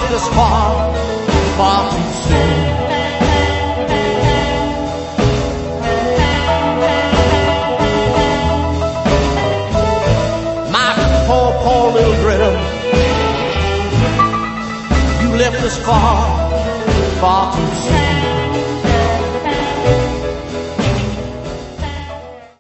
left us far, far too soon. My poor, poor little Greta, you left us far, far too soon.